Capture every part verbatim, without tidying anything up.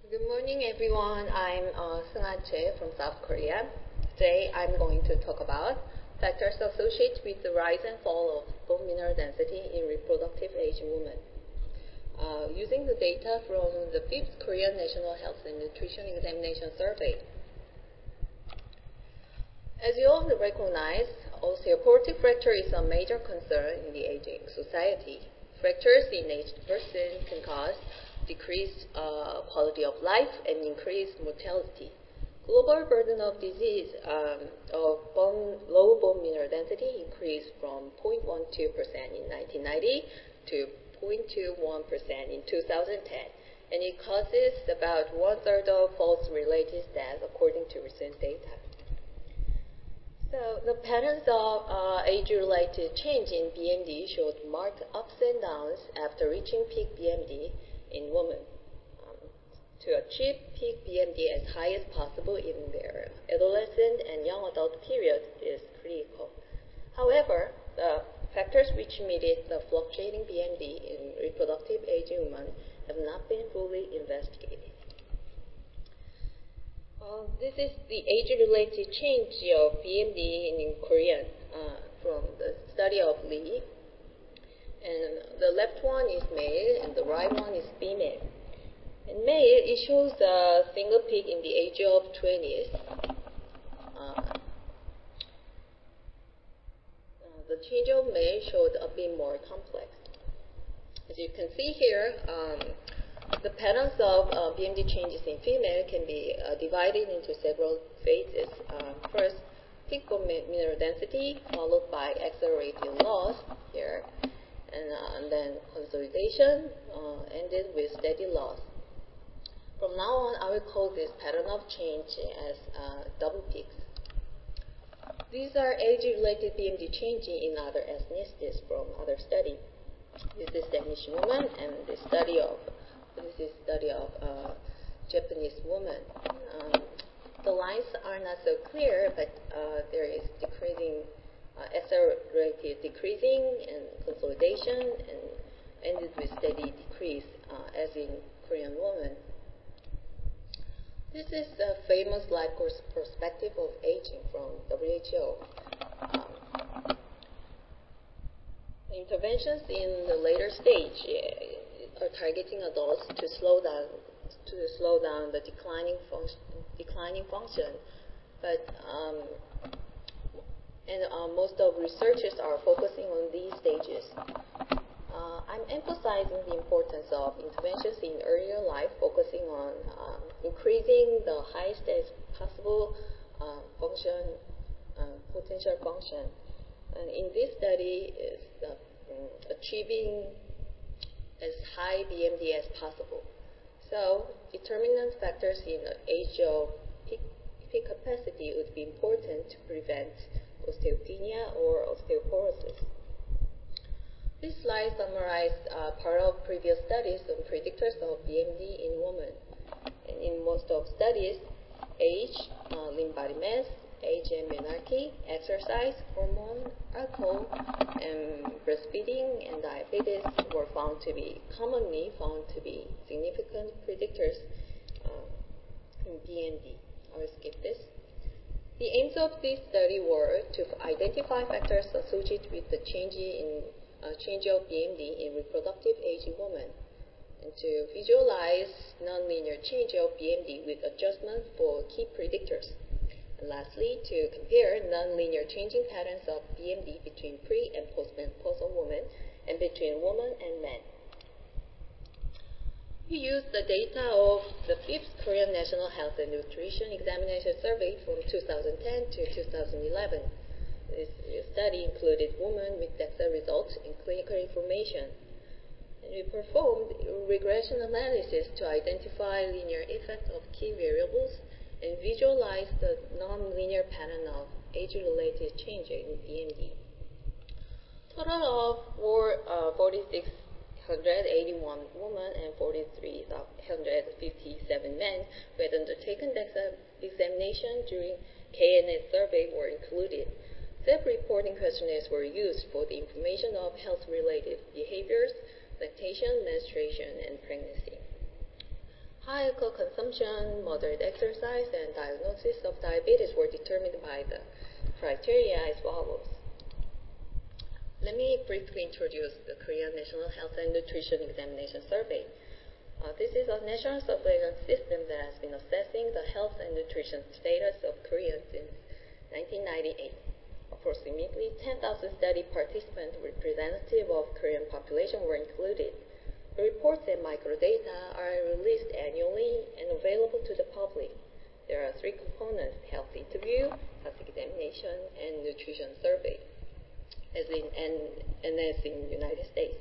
Good morning, everyone. I'm uh, Seung-Ah Choi from South Korea. Today, I'm going to talk about factors associated with the rise and fall of bone mineral density in reproductive age women. Uh, using the data from the fifth Korean National Health and Nutrition Examination Survey. As you all recognize, osteoporotic fracture is a major concern in the aging society. Fractures in aged persons can cause decreased uh, quality of life and increased mortality. Global burden of disease um, of bone, low bone mineral density increased from zero point one two percent in nineteen ninety to zero point two one percent in two thousand ten, and it causes about one-third of falls-related deaths according to recent data. So the patterns of uh, age-related change in B M D showed marked ups and downs after reaching peak B M D in women. Um, to achieve peak B M D as high as possible in their adolescent and young adult period is critical. However, the factors which mediate the fluctuating B M D in reproductive age women have not been fully investigated. Uh, this is the age-related change of B M D in Korean uh, from the study of Lee. And the left one is male and the right one is female. In male, it shows a single peak in the age of twenties. Uh, uh, the change of male showed a bit more complex. As you can see here, um, the patterns of uh, B M D changes in female can be uh, divided into several phases. Uh, first, peak bone mineral density, followed by accelerated loss here. And, uh, and then consolidation uh, ended with steady loss. From now on, I will call this pattern of change as uh, double peaks. These are age-related B M D changing in other ethnicities from other study. This is Danish woman, and this study of this is study of uh, Japanese woman. Um, the lines are not so clear, but uh, there is decreasing. Uh, accelerated decreasing and consolidation and ended with steady decrease uh, as in Korean woman. This is the famous life course perspective of aging from W H O. Um, interventions in the later stage uh, are targeting adults to slow down to slow down the declining function, declining function, but um, and uh, most of researchers are focusing on these stages. Uh, I'm emphasizing the importance of interventions in earlier life, focusing on um, increasing the highest as possible uh, function, uh, potential function. And in this study, is uh, um, achieving as high B M D as possible. So, determinant factors in the age of peak, peak capacity would be important to prevent osteopenia or osteoporosis. This slide summarizes uh, part of previous studies on predictors of B M D in women. And in most of studies, age, uh, lean body mass, age and menarche, exercise, hormone, alcohol, and breastfeeding and diabetes were found to be commonly found to be significant predictors uh, in B M D. I will skip this. The aims of this study were to identify factors associated with the change in uh, change of B M D in reproductive age women, and to visualize nonlinear change of B M D with adjustment for key predictors. And lastly, to compare nonlinear changing patterns of B M D between pre and postmenopausal women and between women and men. We used the data of the fifth Korean National Health and Nutrition Examination Survey from two thousand ten to two thousand eleven. This study included women with DEXA results and clinical information. And we performed regression analysis to identify linear effects of key variables and visualize the non-linear pattern of age-related change in B M D. Total of four, uh, forty-six one hundred eighty-one women and four thousand three hundred fifty-seven men who had undertaken DEXA examination during K N S survey were included. Self-reporting questionnaires were used for the information of health-related behaviors, lactation, menstruation, and pregnancy. high alcohol consumption, moderate exercise, and diagnosis of diabetes were determined by the criteria as follows. Let me briefly introduce the Korean National Health and Nutrition Examination Survey. Uh, this is a national surveillance system that has been assessing the health and nutrition status of Koreans since nineteen ninety-eight. Approximately ten thousand study participants representative of Korean population were included. The reports and microdata are released annually and available to the public. There are three components: health interview, health examination, and nutrition survey, as in and, and as in the United States.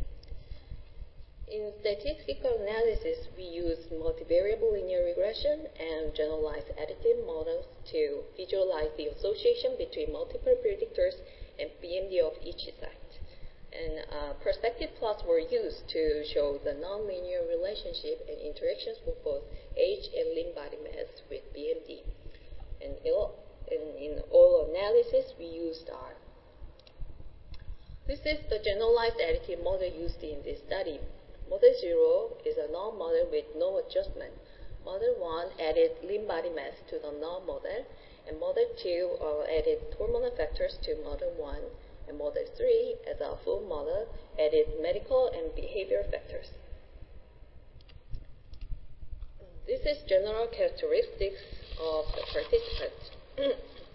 In statistical analysis, we use multivariable linear regression and generalized additive models to visualize the association between multiple predictors and B M D of each site. And uh, perspective plots were used to show the nonlinear relationship and interactions for both age and lean body mass with B M D. And in, in all analysis, we used R. This is the generalized additive model used in this study. Model zero is a null model with no adjustment. Model one added lean body mass to the null model, and Model two uh, added hormonal factors to Model one, and Model three, as a full model, added medical and behavior factors. This is general characteristics of the participants.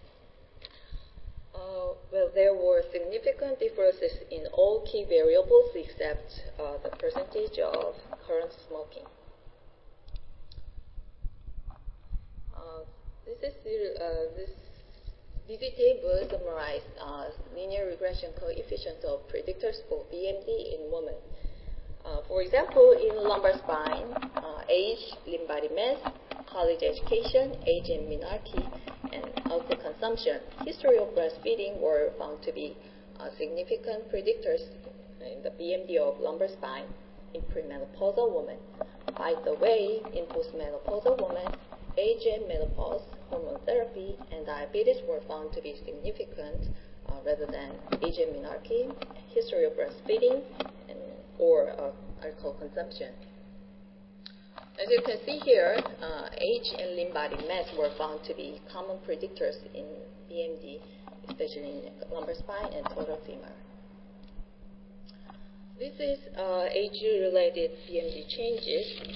Uh, well, there were significant differences in all key variables except uh, the percentage of current smoking. Uh, this is uh, this D D table summarizes uh, linear regression coefficients of predictors for B M D in women. Uh, for example, in lumbar spine, uh, age, lean body mass, college education, age and menarche, and alcohol consumption, history of breastfeeding were found to be uh, significant predictors in the B M D of lumbar spine in premenopausal women. By the way, in postmenopausal women, age and menopause, hormone therapy, and diabetes were found to be significant uh, rather than age and menarche, history of breastfeeding, and, or uh, alcohol consumption. As you can see here, uh, age and lean body mass were found to be common predictors in B M D, especially in lumbar spine and total femur. This is uh, age-related B M D changes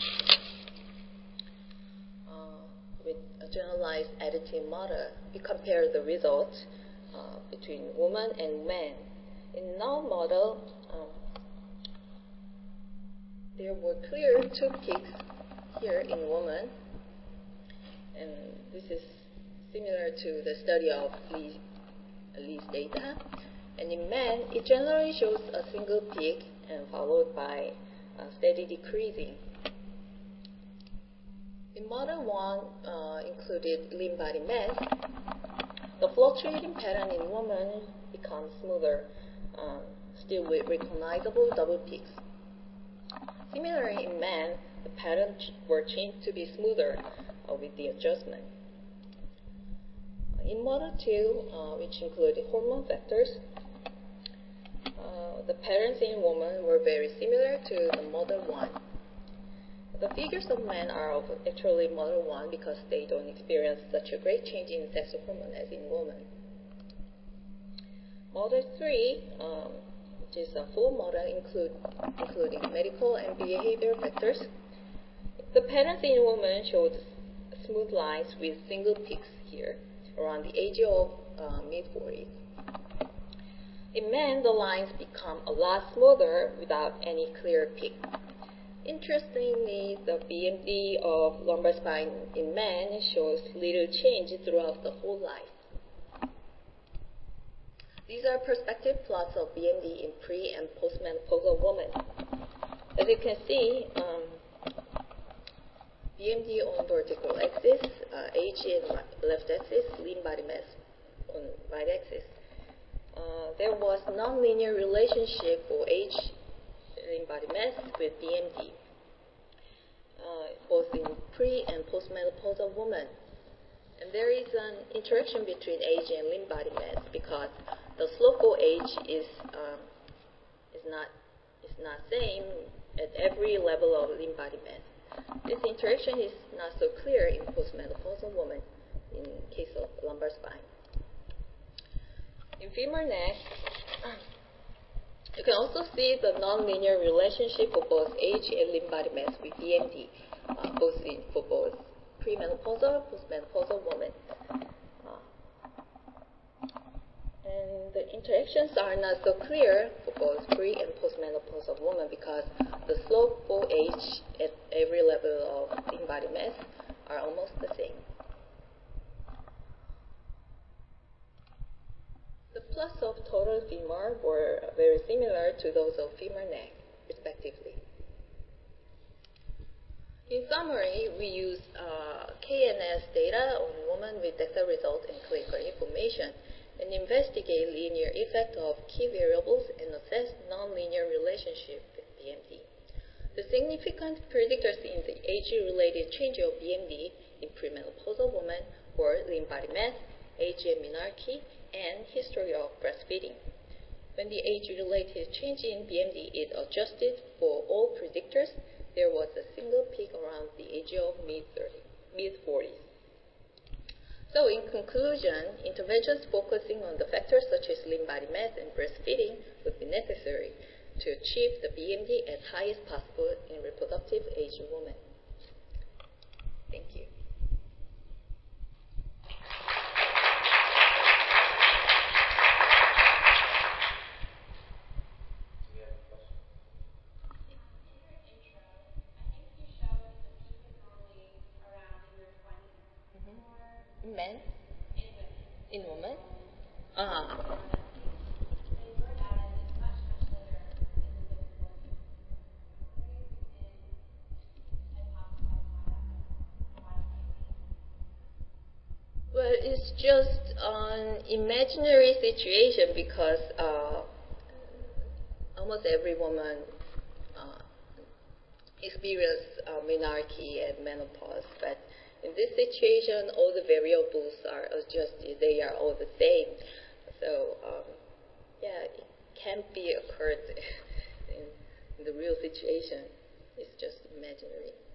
uh, with a generalized additive model. We compare the results uh, between women and men. In null model, um, there were clear two peaks here in women, and this is similar to the study of Lee's, Lee's data. And in men, it generally shows a single peak and followed by uh, steady decreasing. In model one, uh, included lean body mass. The fluctuating pattern in women becomes smoother, um, still with recognizable double peaks. Similarly, in men, the patterns were changed to be smoother uh, with the adjustment. In model two, uh, which included hormone factors, uh, the patterns in women were very similar to the model one. The figures of men are of actually model one because they don't experience such a great change in sex hormone as in women. Model three, um, which is a full model include, including medical and behavior factors. The patterns in women showed smooth lines with single peaks here around the age of uh, mid forties. In men, the lines become a lot smoother without any clear peak. Interestingly, the B M D of lumbar spine in men shows little change throughout the whole life. These are perspective plots of B M D in pre- and postmenopausal women. As you can see, um, B M D on vertical axis, uh, age in left axis, lean body mass on right axis. Uh, there was non-linear relationship for age, lean body mass with B M D, uh, both in pre- and postmenopausal women. And there is an interaction between age and lean body mass because the slope for age is um, is not is not same at every level of lean body mass. This interaction is not so clear in postmenopausal women in case of lumbar spine. In femur neck, you can also see the nonlinear relationship for both age and limb body mass with B M D, uh, both in, for both premenopausal and postmenopausal women. Uh, and the interactions are not so clear for both pre and postmenopausal women because the slope for age at every level of limb body mass are almost the same. The plots of total femur were very similar to those of femur neck, respectively. In summary, we used uh, K N S data on women with DEXA results and clinical information and investigate linear effect of key variables and assess nonlinear relationship with B M D. The significant predictors in the age-related change of B M D in premenopausal women were limb body mass, age and menarche, and history of breastfeeding. When the age-related change in B M D is adjusted for all predictors, there was a single peak around the age of mid-forties. So in conclusion, interventions focusing on the factors such as limb body mass and breastfeeding would be necessary to achieve the B M D as high as possible in reproductive age women. Thank you. Men? In women? Ah. Well, it's just an imaginary situation because uh, almost every woman uh, experiences uh, menarche and menopause, but in this situation, all the variables are adjusted. They are all the same. So, um, yeah, it can't be occurred in, in the real situation. It's just imaginary.